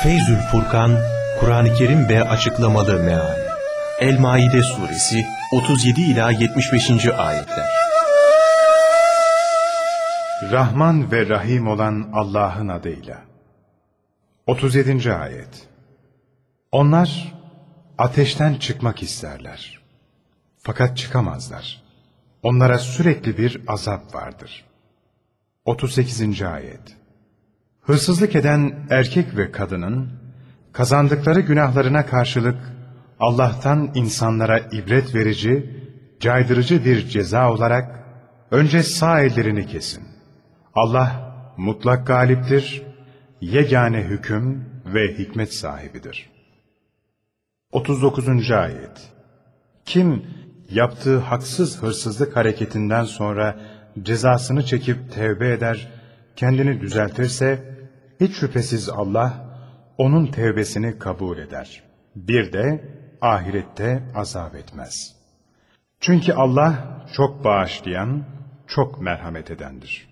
Feyzül Furkan, Kur'an-ı Kerim ve açıklamalı meal. El-Maide suresi 37 ila 75. ayetler. Rahman ve Rahim olan Allah'ın adıyla. 37. ayet. Onlar ateşten çıkmak isterler. Fakat çıkamazlar. Onlara sürekli bir azap vardır. 38. ayet. Hırsızlık eden erkek ve kadının kazandıkları günahlarına karşılık Allah'tan insanlara ibret verici, caydırıcı bir ceza olarak önce sağ ellerini kesin. Allah mutlak galiptir, yegane hüküm ve hikmet sahibidir. 39. ayet. Kim yaptığı haksız hırsızlık hareketinden sonra cezasını çekip tevbe eder, kendini düzeltirse, hiç şüphesiz Allah onun tevbesini kabul eder. Bir de ahirette azap etmez. Çünkü Allah çok bağışlayan, çok merhamet edendir.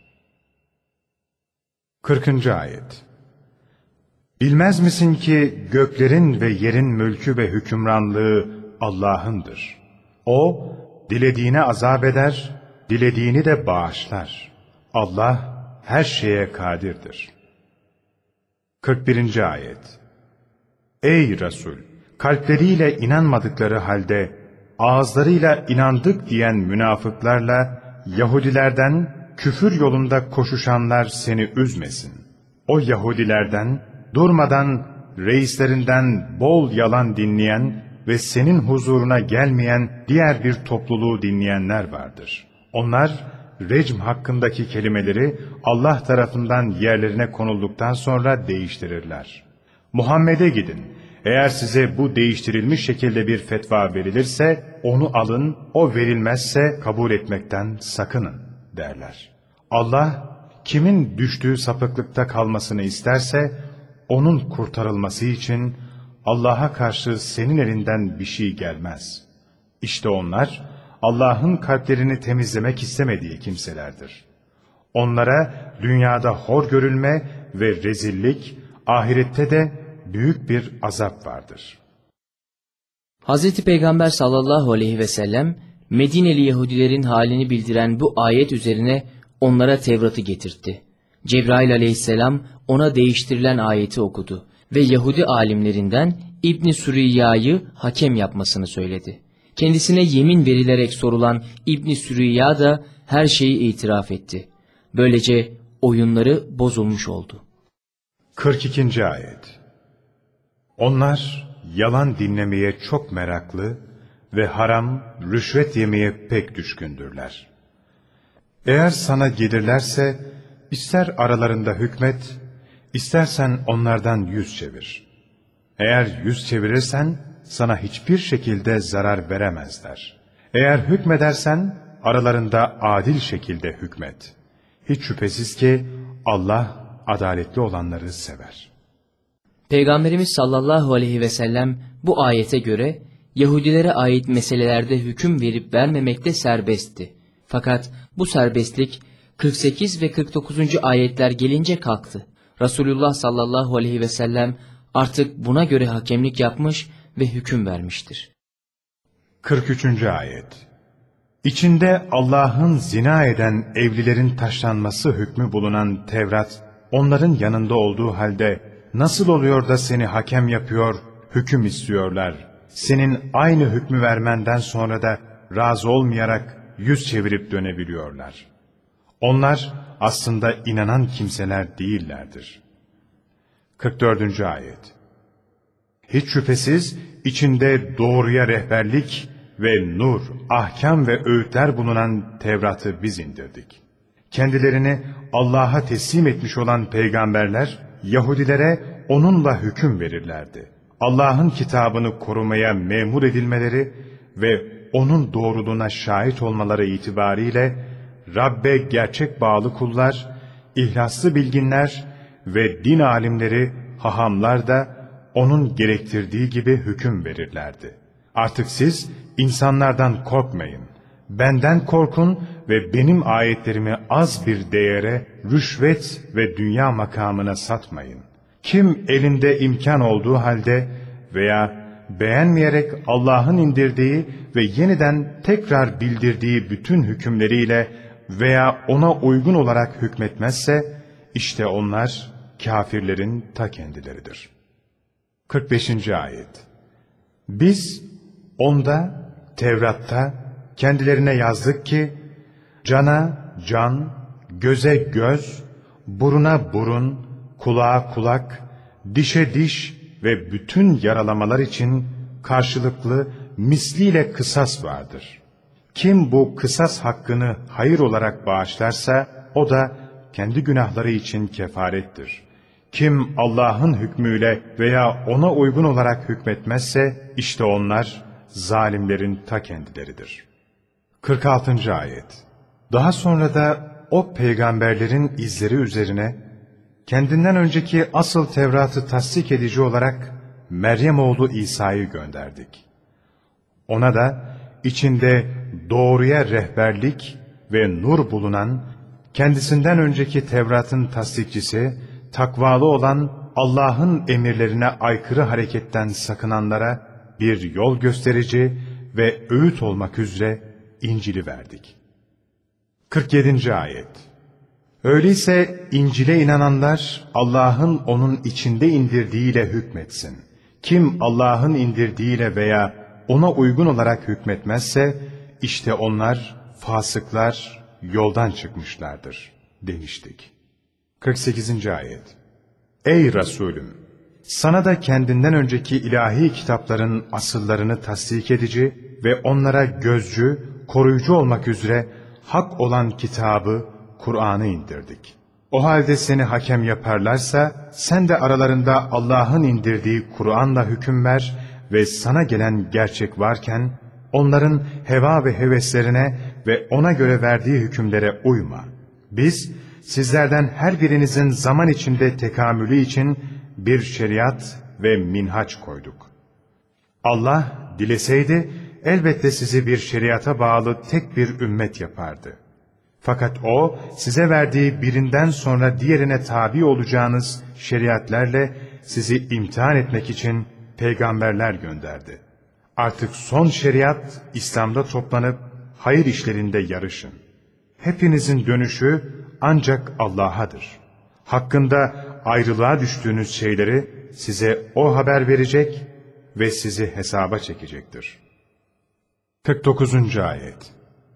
40. ayet. Bilmez misin ki göklerin ve yerin mülkü ve hükümranlığı Allah'ındır. O, dilediğine azap eder, dilediğini de bağışlar. Allah her şeye kadirdir. 41. ayet. Ey Resul! Kalpleriyle inanmadıkları halde ağızlarıyla inandık diyen münafıklarla Yahudilerden küfür yolunda koşuşanlar seni üzmesin. O Yahudilerden durmadan reislerinden bol yalan dinleyen ve senin huzuruna gelmeyen diğer bir topluluğu dinleyenler vardır. Onlar recm hakkındaki kelimeleri Allah tarafından yerlerine konulduktan sonra değiştirirler. Muhammed'e gidin. Eğer size bu değiştirilmiş şekilde bir fetva verilirse onu alın, o verilmezse kabul etmekten sakının derler. Allah kimin düştüğü sapıklıkta kalmasını isterse onun kurtarılması için Allah'a karşı senin elinden bir şey gelmez. İşte onlar Allah'ın kalplerini temizlemek istemediği kimselerdir. Onlara dünyada hor görülme ve rezillik, ahirette de büyük bir azap vardır. Hz. Peygamber sallallahu aleyhi ve sellem Medineli Yahudilerin halini bildiren bu ayet üzerine onlara Tevrat'ı getirtti. Cebrail aleyhisselam ona değiştirilen ayeti okudu ve Yahudi alimlerinden İbn Süreya'yı hakem yapmasını söyledi. Kendisine yemin verilerek sorulan İbn Süreyya da her şeyi itiraf etti. Böylece oyunları bozulmuş oldu. 42. ayet. Onlar yalan dinlemeye çok meraklı ve haram, rüşvet yemeye pek düşkündürler. Eğer sana gelirlerse ister aralarında hükmet, istersen onlardan yüz çevir. Eğer yüz çevirirsen sana hiçbir şekilde zarar veremezler. Eğer hükmedersen aralarında adil şekilde hükmet. Hiç şüphesiz ki Allah adaletli olanları sever. Peygamberimiz sallallahu aleyhi ve sellem bu ayete göre Yahudilere ait meselelerde hüküm verip vermemekte serbestti. Fakat bu serbestlik 48 ve 49. ayetler gelince kalktı. Resulullah sallallahu aleyhi ve sellem artık buna göre hakemlik yapmış ve hüküm vermiştir. 43. ayet. İçinde Allah'ın zina eden evlilerin taşlanması hükmü bulunan Tevrat, onların yanında olduğu halde nasıl oluyor da seni hakem yapıyor, hüküm istiyorlar? Senin aynı hükmü vermenden sonra da razı olmayarak yüz çevirip dönebiliyorlar. Onlar aslında inanan kimseler değillerdir. 44. ayet. Hiç şüphesiz içinde doğruya rehberlik ve nur, ahkam ve öğütler bulunan Tevrat'ı biz indirdik. Kendilerini Allah'a teslim etmiş olan peygamberler, Yahudilere onunla hüküm verirlerdi. Allah'ın kitabını korumaya memur edilmeleri ve onun doğruluğuna şahit olmaları itibariyle Rabbe gerçek bağlı kullar, ihlaslı bilginler ve din alimleri, hahamlar da onun gerektirdiği gibi hüküm verirlerdi. Artık siz insanlardan korkmayın, benden korkun ve benim ayetlerimi az bir değere, rüşvet ve dünya makamına satmayın. Kim elinde imkan olduğu halde veya beğenmeyerek Allah'ın indirdiği ve yeniden tekrar bildirdiği bütün hükümleriyle veya ona uygun olarak hükmetmezse, işte onlar kafirlerin ta kendileridir. 45. Ayet. Biz onda, Tevrat'ta kendilerine yazdık ki, cana can, göze göz, buruna burun, kulağa kulak, dişe diş ve bütün yaralamalar için karşılıklı misliyle kısas vardır. Kim bu kısas hakkını hayır olarak bağışlarsa, o da kendi günahları için kefarettir. Kim Allah'ın hükmüyle veya ona uygun olarak hükmetmezse, işte onlar zalimlerin ta kendileridir. 46. Ayet. Daha sonra da o peygamberlerin izleri üzerine, kendinden önceki asıl Tevrat'ı tasdik edici olarak Meryem oğlu İsa'yı gönderdik. Ona da içinde doğruya rehberlik ve nur bulunan, kendisinden önceki Tevrat'ın tasdikçisi, takvalı olan, Allah'ın emirlerine aykırı hareketten sakınanlara bir yol gösterici ve öğüt olmak üzere İncil'i verdik. 47. Ayet. Öyleyse İncil'e inananlar Allah'ın onun içinde indirdiğiyle hükmetsin. Kim Allah'ın indirdiğiyle veya ona uygun olarak hükmetmezse, işte onlar fasıklar, yoldan çıkmışlardır demiştik. 48. Ayet. Ey Resulüm! Sana da kendinden önceki ilahi kitapların asıllarını tasdik edici ve onlara gözcü, koruyucu olmak üzere hak olan kitabı, Kur'an'ı indirdik. O halde seni hakem yaparlarsa, sen de aralarında Allah'ın indirdiği Kur'an'la hüküm ver ve sana gelen gerçek varken, onların heva ve heveslerine ve ona göre verdiği hükümlere uyma. Biz, sizlerden her birinizin zaman içinde tekamülü için bir şeriat ve minhaç koyduk. Allah dileseydi, elbette sizi bir şeriata bağlı tek bir ümmet yapardı. Fakat O, size verdiği birinden sonra diğerine tabi olacağınız şeriatlerle sizi imtihan etmek için peygamberler gönderdi. Artık son şeriat, İslam'da toplanıp hayır işlerinde yarışın. Hepinizin dönüşü ancak Allah'adır. Hakkında ayrılığa düştüğünüz şeyleri size O haber verecek ve sizi hesaba çekecektir. 49. Ayet.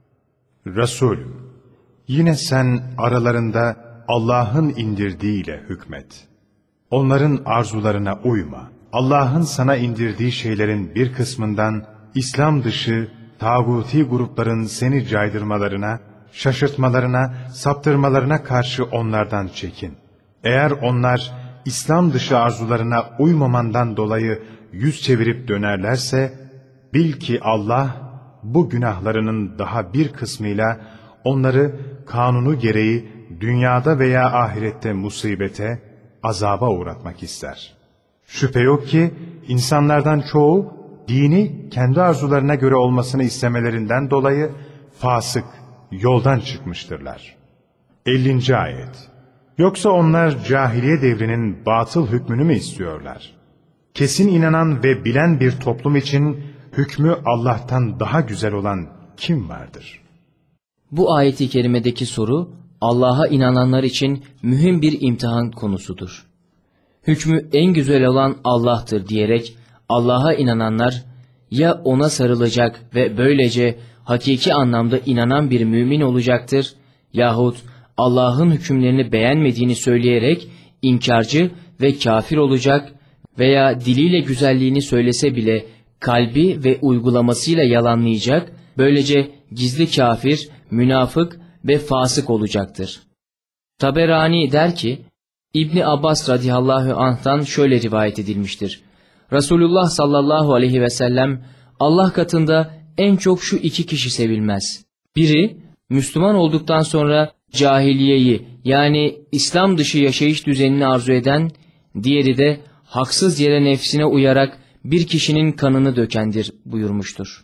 Resulüm, yine sen aralarında Allah'ın indirdiğiyle hükmet. Onların arzularına uyma. Allah'ın sana indirdiği şeylerin bir kısmından İslam dışı tağuti grupların seni caydırmalarına, şaşırtmalarına, saptırmalarına karşı onlardan çekin. Eğer onlar İslam dışı arzularına uymamandan dolayı yüz çevirip dönerlerse, bil ki Allah bu günahlarının daha bir kısmıyla onları kanunu gereği dünyada veya ahirette musibete, azaba uğratmak ister. Şüphe yok ki insanlardan çoğu dini kendi arzularına göre olmasını istemelerinden dolayı fasık, yoldan çıkmıştırlar. 50. Ayet. Yoksa onlar cahiliye devrinin batıl hükmünü mü istiyorlar? Kesin inanan ve bilen bir toplum için hükmü Allah'tan daha güzel olan kim vardır? Bu ayeti kerimedeki soru Allah'a inananlar için mühim bir imtihan konusudur. Hükmü en güzel olan Allah'tır diyerek Allah'a inananlar ya ona sarılacak ve böylece hakiki anlamda inanan bir mümin olacaktır yahut Allah'ın hükümlerini beğenmediğini söyleyerek inkarcı ve kafir olacak veya diliyle güzelliğini söylese bile kalbi ve uygulamasıyla yalanlayacak, böylece gizli kafir, münafık ve fasık olacaktır. Taberani der ki, İbni Abbas radıyallahu anh'tan şöyle rivayet edilmiştir. Resulullah sallallahu aleyhi ve sellem, Allah katında en çok şu iki kişi sevilmez. Biri, Müslüman olduktan sonra cahiliyeyi yani İslam dışı yaşayış düzenini arzu eden, diğeri de haksız yere nefsine uyarak bir kişinin kanını dökendir buyurmuştur.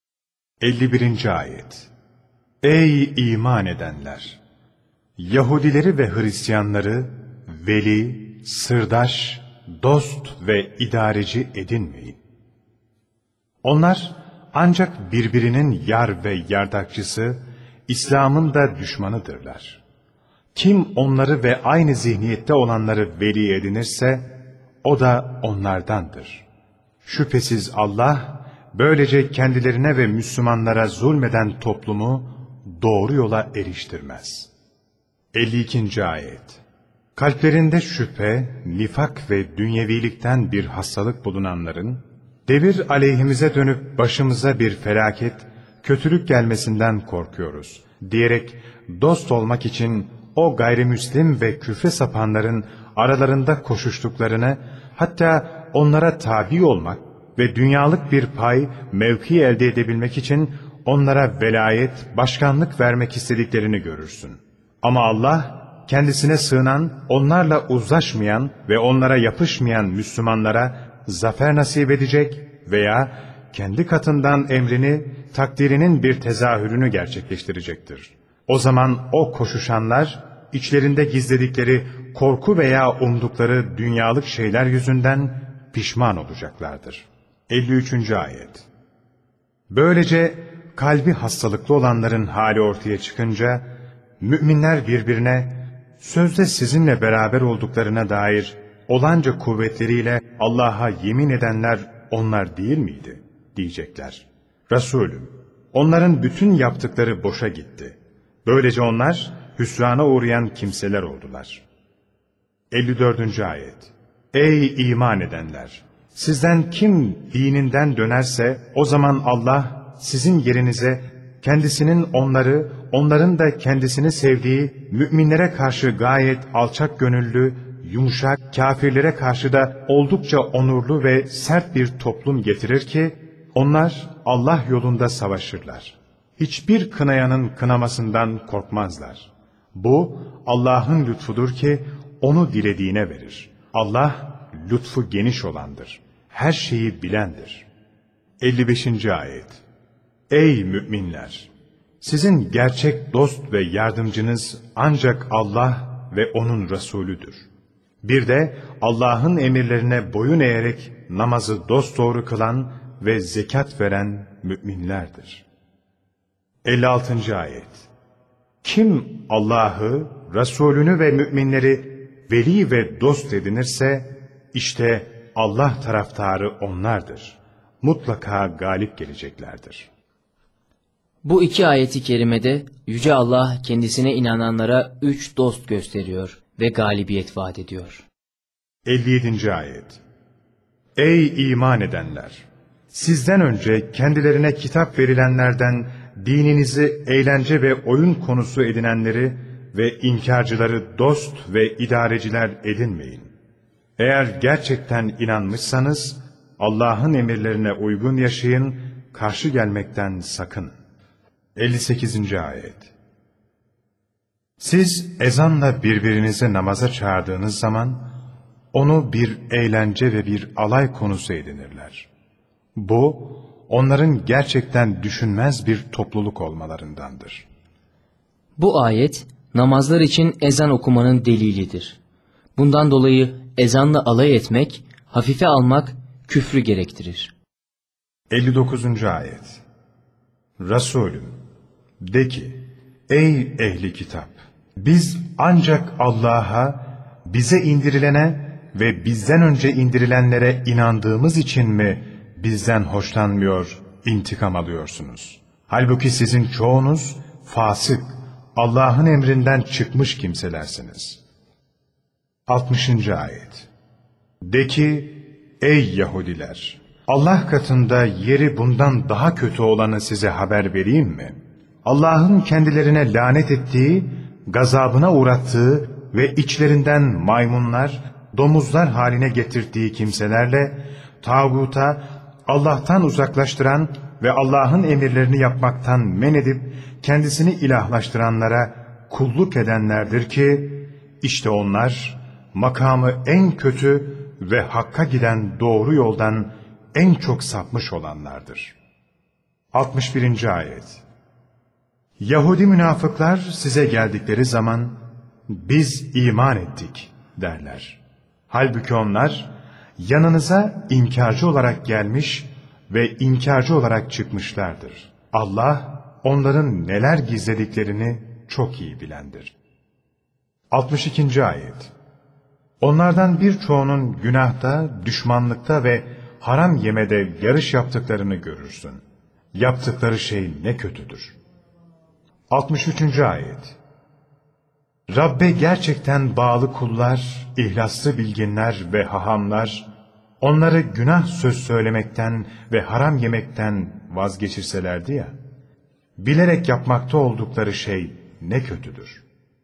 51. Ayet. Ey iman edenler! Yahudileri ve Hristiyanları veli, sırdaş, dost ve idareci edinmeyin. Onlar ancak birbirinin yar ve yardakçısı, İslam'ın da düşmanıdırlar. Kim onları ve aynı zihniyette olanları veli edinirse, o da onlardandır. Şüphesiz Allah, böylece kendilerine ve Müslümanlara zulmeden toplumu doğru yola eriştirmez. 52. Ayet. Kalplerinde şüphe, nifak ve dünyevilikten bir hastalık bulunanların, devir aleyhimize dönüp başımıza bir felaket, kötülük gelmesinden korkuyoruz diyerek dost olmak için o gayrimüslim ve küfre sapanların aralarında koşuştuklarını, hatta onlara tabi olmak ve dünyalık bir pay, mevki elde edebilmek için onlara velayet, başkanlık vermek istediklerini görürsün. Ama Allah, kendisine sığınan, onlarla uzlaşmayan ve onlara yapışmayan Müslümanlara zafer nasip edecek veya kendi katından emrini, takdirinin bir tezahürünü gerçekleştirecektir. O zaman o koşuşanlar, içlerinde gizledikleri korku veya umdukları dünyalık şeyler yüzünden pişman olacaklardır. 53. Ayet. Böylece kalbi hastalıklı olanların hali ortaya çıkınca, müminler birbirine, sözde sizinle beraber olduklarına dair olanca kuvvetleriyle Allah'a yemin edenler onlar değil miydi? Diyecekler. Resulüm, onların bütün yaptıkları boşa gitti. Böylece onlar hüsrana uğrayan kimseler oldular. 54. Ayet. Ey iman edenler! Sizden kim dininden dönerse o zaman Allah sizin yerinize kendisinin onları, onların da kendisini sevdiği müminlere karşı gayet alçak gönüllü, yumuşak, kafirlere karşı da oldukça onurlu ve sert bir toplum getirir ki onlar Allah yolunda savaşırlar. Hiçbir kınayanın kınamasından korkmazlar. Bu Allah'ın lütfudur ki onu dilediğine verir. Allah lütfu geniş olandır. Her şeyi bilendir. 55. Ayet. Ey müminler! Sizin gerçek dost ve yardımcınız ancak Allah ve O'nun Resulüdür. Bir de Allah'ın emirlerine boyun eğerek namazı dosdoğru kılan ve zekat veren müminlerdir. 56. Ayet. Kim Allah'ı, Resulünü ve müminleri veli ve dost edinirse, işte Allah taraftarı onlardır. Mutlaka galip geleceklerdir. Bu iki ayeti kerimede Yüce Allah kendisine inananlara 3 dost gösteriyor ve galibiyet vaat ediyor. 57. Ayet. Ey iman edenler! Sizden önce kendilerine kitap verilenlerden dininizi eğlence ve oyun konusu edinenleri ve inkarcıları dost ve idareciler edinmeyin. Eğer gerçekten inanmışsanız Allah'ın emirlerine uygun yaşayın, karşı gelmekten sakın. 58. Ayet. Siz ezanla birbirinizi namaza çağırdığınız zaman onu bir eğlence ve bir alay konusu edinirler. Bu onların gerçekten düşünmez bir topluluk olmalarındandır. Bu ayet namazlar için ezan okumanın delilidir. Bundan dolayı ezanla alay etmek, hafife almak küfrü gerektirir. 59. Ayet. Resulüm, de ki, ey ehli kitap! Biz ancak Allah'a, bize indirilene ve bizden önce indirilenlere inandığımız için mi bizden hoşlanmıyor, intikam alıyorsunuz? Halbuki sizin çoğunuz fasık, Allah'ın emrinden çıkmış kimselersiniz. 60. Ayet. De ki, ey Yahudiler! Allah katında yeri bundan daha kötü olanı size haber vereyim mi? Allah'ın kendilerine lanet ettiği, gazabına uğrattığı ve içlerinden maymunlar, domuzlar haline getirdiği kimselerle, tağuta, Allah'tan uzaklaştıran ve Allah'ın emirlerini yapmaktan men edip, kendisini ilahlaştıranlara kulluk edenlerdir ki, işte onlar, makamı en kötü ve hakka giden doğru yoldan en çok sapmış olanlardır. 61. Ayet. Yahudi münafıklar size geldikleri zaman biz iman ettik derler. Halbuki onlar yanınıza inkarcı olarak gelmiş ve inkarcı olarak çıkmışlardır. Allah onların neler gizlediklerini çok iyi bilendir. 62. Ayet. Onlardan birçoğunun günahta, düşmanlıkta ve haram yemede yarış yaptıklarını görürsün. Yaptıkları şey ne kötüdür. 63. Ayet. Rabbe gerçekten bağlı kullar, ihlaslı bilginler ve hahamlar, onları günah söz söylemekten ve haram yemekten vazgeçirselerdi ya, bilerek yapmakta oldukları şey ne kötüdür.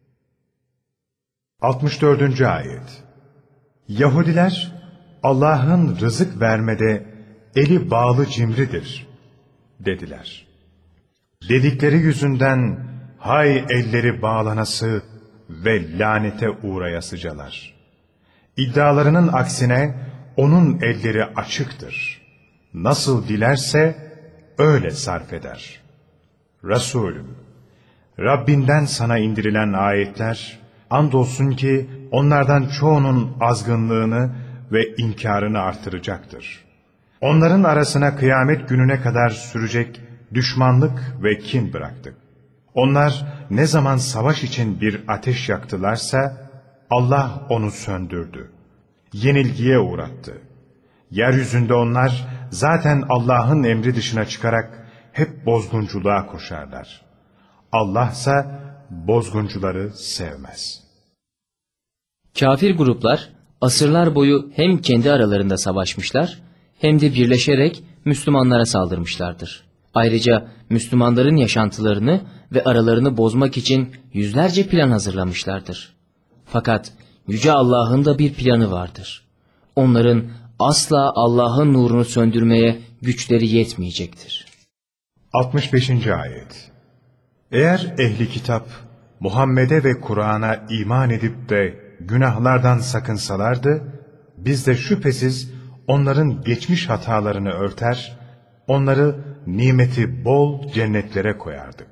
64. Ayet. Yahudiler, Allah'ın rızık vermede eli bağlı cimridir, dediler. Dedikleri yüzünden, hay elleri bağlanası ve lanete uğrayasıcalar. İddialarının aksine, onun elleri açıktır. Nasıl dilerse, öyle sarf eder. Resulüm, Rabbinden sana indirilen ayetler, andolsun ki onlardan çoğunun azgınlığını ve inkarını artıracaktır. Onların arasına kıyamet gününe kadar sürecek düşmanlık ve kin bıraktık. Onlar ne zaman savaş için bir ateş yaktılarsa, Allah onu söndürdü. Yenilgiye uğrattı. Yeryüzünde onlar zaten Allah'ın emri dışına çıkarak hep bozgunculuğa koşarlar. Allah ise bozguncuları sevmez. Kafir gruplar asırlar boyu hem kendi aralarında savaşmışlar hem de birleşerek Müslümanlara saldırmışlardır. Ayrıca Müslümanların yaşantılarını ve aralarını bozmak için yüzlerce plan hazırlamışlardır. Fakat Yüce Allah'ın da bir planı vardır. Onların asla Allah'ın nurunu söndürmeye güçleri yetmeyecektir. 65. Ayet. Eğer ehli kitap Muhammed'e ve Kur'an'a iman edip de günahlardan sakınsalardı, biz de şüphesiz onların geçmiş hatalarını örter, onları nimeti bol cennetlere koyardık.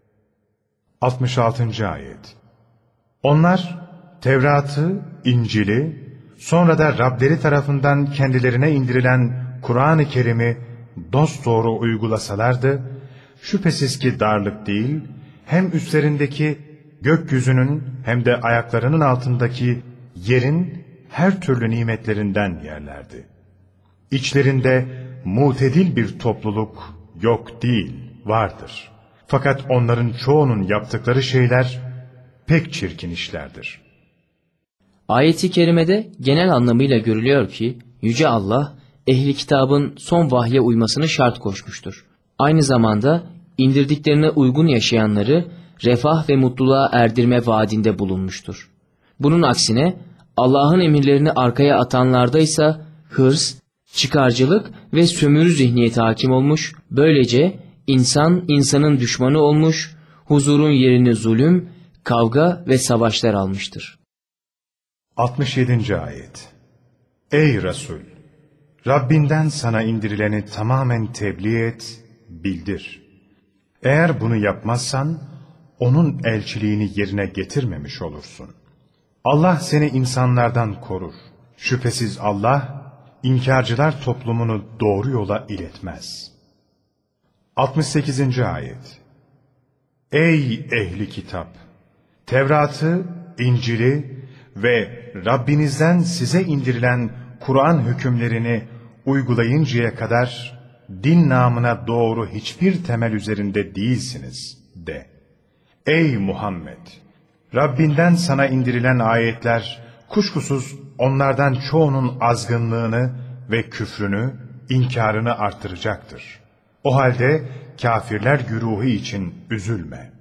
66. Ayet. Onlar Tevrat'ı, İncil'i, sonra da Rableri tarafından kendilerine indirilen Kur'an-ı Kerim'i dosdoğru uygulasalardı, şüphesiz ki darlık değil, hem üstlerindeki gökyüzünün hem de ayaklarının altındaki yerin her türlü nimetlerinden yerlerdi. İçlerinde mutedil bir topluluk yok değil, vardır. Fakat onların çoğunun yaptıkları şeyler pek çirkin işlerdir. Ayet-i kerimede genel anlamıyla görülüyor ki Yüce Allah ehli kitabın son vahye uymasını şart koşmuştur. Aynı zamanda indirdiklerine uygun yaşayanları refah ve mutluluğa erdirme vaadinde bulunmuştur. Bunun aksine Allah'ın emirlerini arkaya atanlarda ise hırs, çıkarcılık ve sömürü zihniyeti hakim olmuş, böylece insan insanın düşmanı olmuş, huzurun yerini zulüm, kavga ve savaşlar almıştır. 67. Ayet. Ey Resul! Rabbinden sana indirileni tamamen tebliğ et, bildir. Eğer bunu yapmazsan, onun elçiliğini yerine getirmemiş olursun. Allah seni insanlardan korur. Şüphesiz Allah, inkarcılar toplumunu doğru yola iletmez. 68. Ayet. Ey ehli kitap! Tevrat'ı, İncil'i ve Rabbinizden size indirilen Kur'an hükümlerini uygulayıncaya kadar din namına doğru hiçbir temel üzerinde değilsiniz de. Ey Muhammed! Rabbinden sana indirilen ayetler kuşkusuz onlardan çoğunun azgınlığını ve küfrünü, inkarını artıracaktır. O halde kafirler güruhu için üzülme.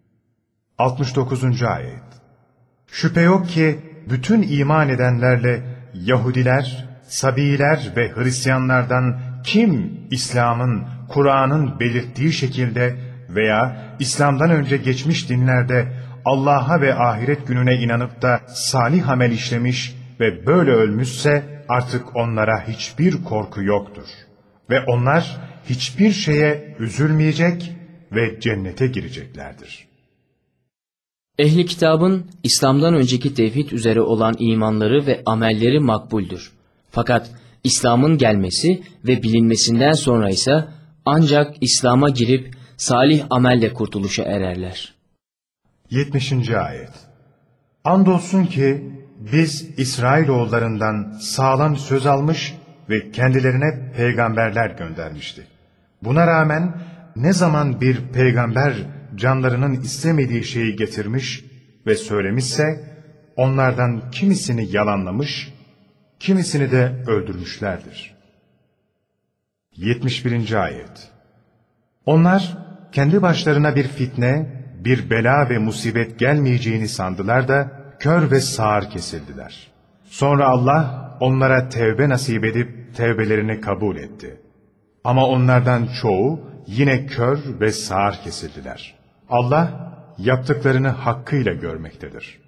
69. Ayet. Şüphe yok ki bütün iman edenlerle Yahudiler, Sabiiler ve Hristiyanlardan kim İslam'ın, Kur'an'ın belirttiği şekilde veya İslam'dan önce geçmiş dinlerde Allah'a ve ahiret gününe inanıp da salih amel işlemiş ve böyle ölmüşse artık onlara hiçbir korku yoktur. Ve onlar hiçbir şeye üzülmeyecek ve cennete gireceklerdir. Ehli kitabın İslam'dan önceki tevhid üzere olan imanları ve amelleri makbuldür. Fakat İslam'ın gelmesi ve bilinmesinden sonra ise ancak İslam'a girip salih amelle kurtuluşa ererler. 70. Ayet. Andolsun ki biz İsrailoğullarından sağlam söz almış ve kendilerine peygamberler göndermiştik. Buna rağmen ne zaman bir peygamber canlarının istemediği şeyi getirmiş ve söylemişse onlardan kimisini yalanlamış, kimisini de öldürmüşlerdir. 71. Ayet. Onlar kendi başlarına bir fitne, bir bela ve musibet gelmeyeceğini sandılar da kör ve sağır kesildiler. Sonra Allah onlara tevbe nasip edip tevbelerini kabul etti. Ama onlardan çoğu yine kör ve sağır kesildiler. Allah yaptıklarını hakkıyla görmektedir.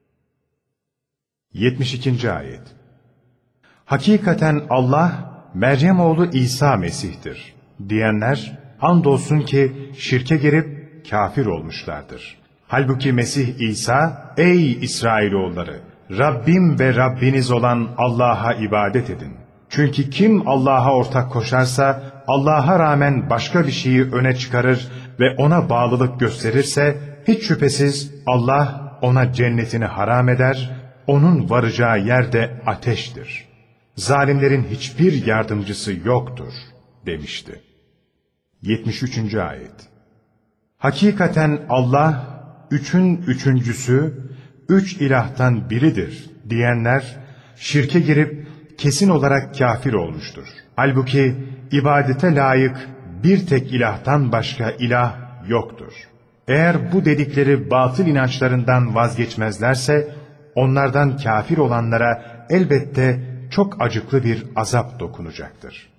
72. Ayet. Hakikaten Allah Meryem oğlu İsa Mesih'tir diyenler andolsun ki şirke girip kafir olmuşlardır. Halbuki Mesih İsa, ey İsrailoğulları, Rabbim ve Rabbiniz olan Allah'a ibadet edin. Çünkü kim Allah'a ortak koşarsa, Allah'a rağmen başka bir şeyi öne çıkarır ve ona bağlılık gösterirse, hiç şüphesiz Allah ona cennetini haram eder, onun varacağı yer de ateştir. Zalimlerin hiçbir yardımcısı yoktur demişti. 73. Ayet. Hakikaten Allah, üçün üçüncüsü, üç ilahtan biridir diyenler, şirke girip kesin olarak kafir olmuştur. Halbuki ibadete layık bir tek ilahtan başka ilah yoktur. Eğer bu dedikleri batıl inançlarından vazgeçmezlerse, onlardan kafir olanlara elbette çok acıklı bir azap dokunacaktır.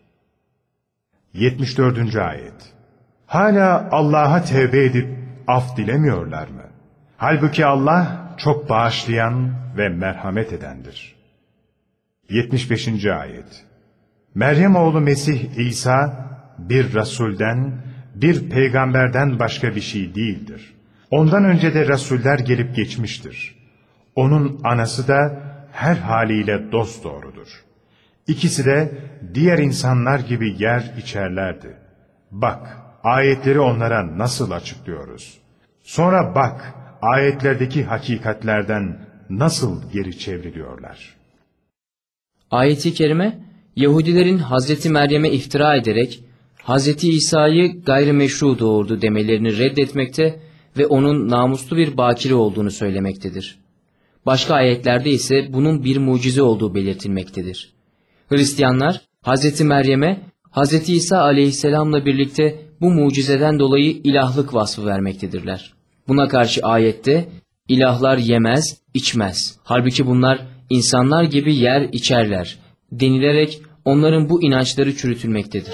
74. Ayet. Hala Allah'a tevbe edip af dilemiyorlar mı? Halbuki Allah çok bağışlayan ve merhamet edendir. 75. Ayet. Meryem oğlu Mesih İsa bir rasulden, bir peygamberden başka bir şey değildir. Ondan önce de rasuller gelip geçmiştir. Onun anası da her haliyle dosdoğrudur. İkisi de diğer insanlar gibi yer içerlerdi. Bak, ayetleri onlara nasıl açıklıyoruz. Sonra bak, ayetlerdeki hakikatlerden nasıl geri çevriliyorlar. Ayet-i kerime, Yahudilerin Hazreti Meryem'e iftira ederek Hazreti İsa'yı gayrimeşru doğurdu demelerini reddetmekte ve onun namuslu bir bakire olduğunu söylemektedir. Başka ayetlerde ise bunun bir mucize olduğu belirtilmektedir. Hristiyanlar Hazreti Meryem'e Hazreti İsa aleyhisselamla birlikte bu mucizeden dolayı ilahlık vasfı vermektedirler. Buna karşı ayette ilahlar yemez, içmez. Halbuki bunlar insanlar gibi yer içerler denilerek onların bu inançları çürütülmektedir.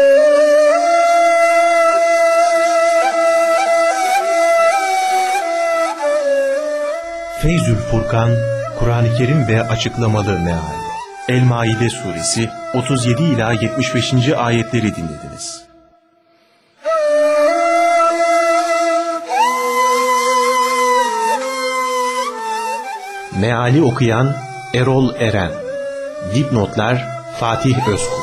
Feyzül Furkan, Kur'an-ı Kerim ve açıklamalı meali. El-Maide suresi 37 ila 75. ayetleri dinlediniz. Meali okuyan Erol Eren. Dipnotlar Fatih Özkul.